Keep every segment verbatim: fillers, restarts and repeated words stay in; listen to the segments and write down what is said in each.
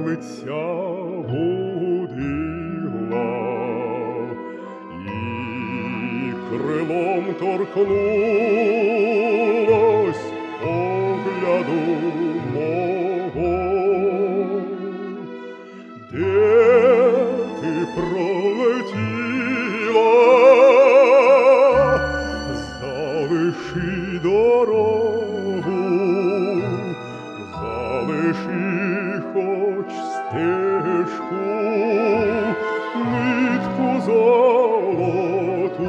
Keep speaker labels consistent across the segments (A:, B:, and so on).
A: горлиця будила і крилом торкнулась погляду мого. Де ти пролетіла, залиши дорогу, залиши хоч стежку, нитку золоту.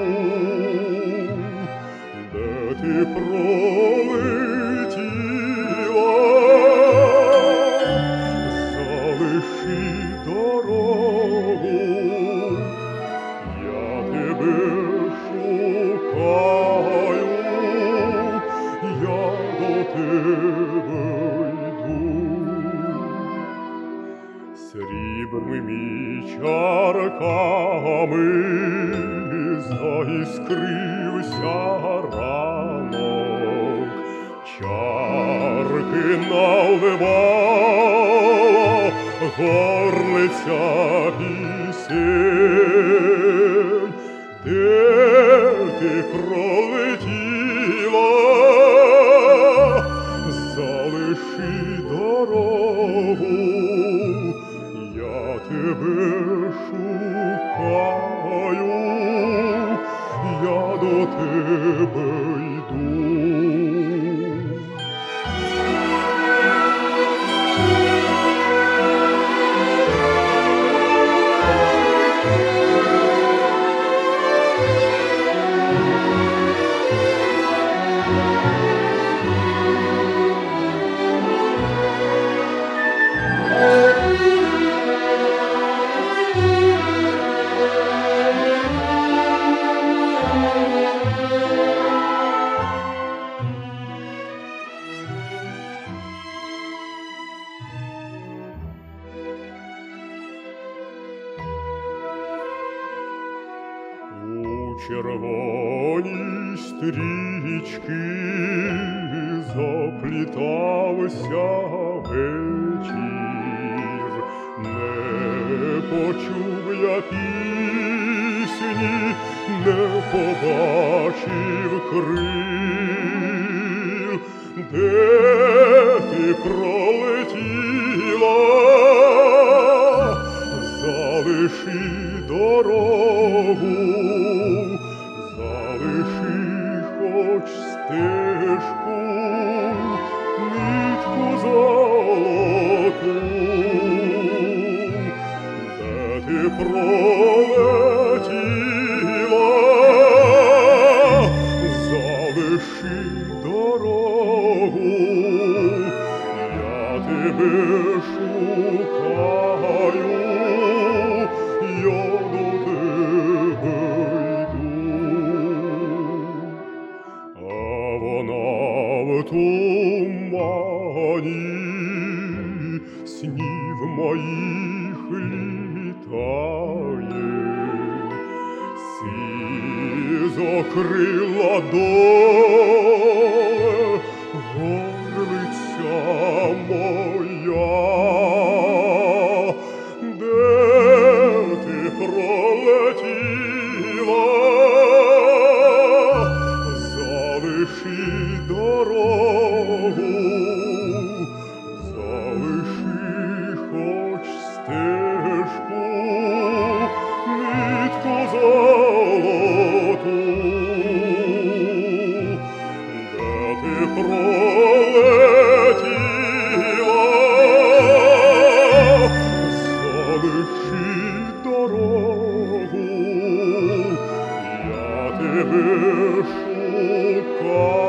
A: Де ти пролетіла, залиши дорогу, я тебе шукаю, я до тебе йду. Срібними чарками заіскрився ранок, чарки наливала горлиця пісень. Де ти пролетіла, залиши дорогу, я тебе шукаю, я до тебе йду. У червоній стрічки заплітався вечір, не почув я пісні, не побачив крил. Де ти пролетіла, залиши дорогу, залиши хоч стежку, нитку золоту. Де ти пролетіла, залиши дорогу, я тебе шукаю, я до тебе йду. А вона в тумані снів моїх літає, сизокрила доле горлиця моя. Де ти пролетіла, залиши дорогу, залиши хоч стежку, нитку золоту. Де ти пролетіла, залиши дорогу, я тебе шукаю.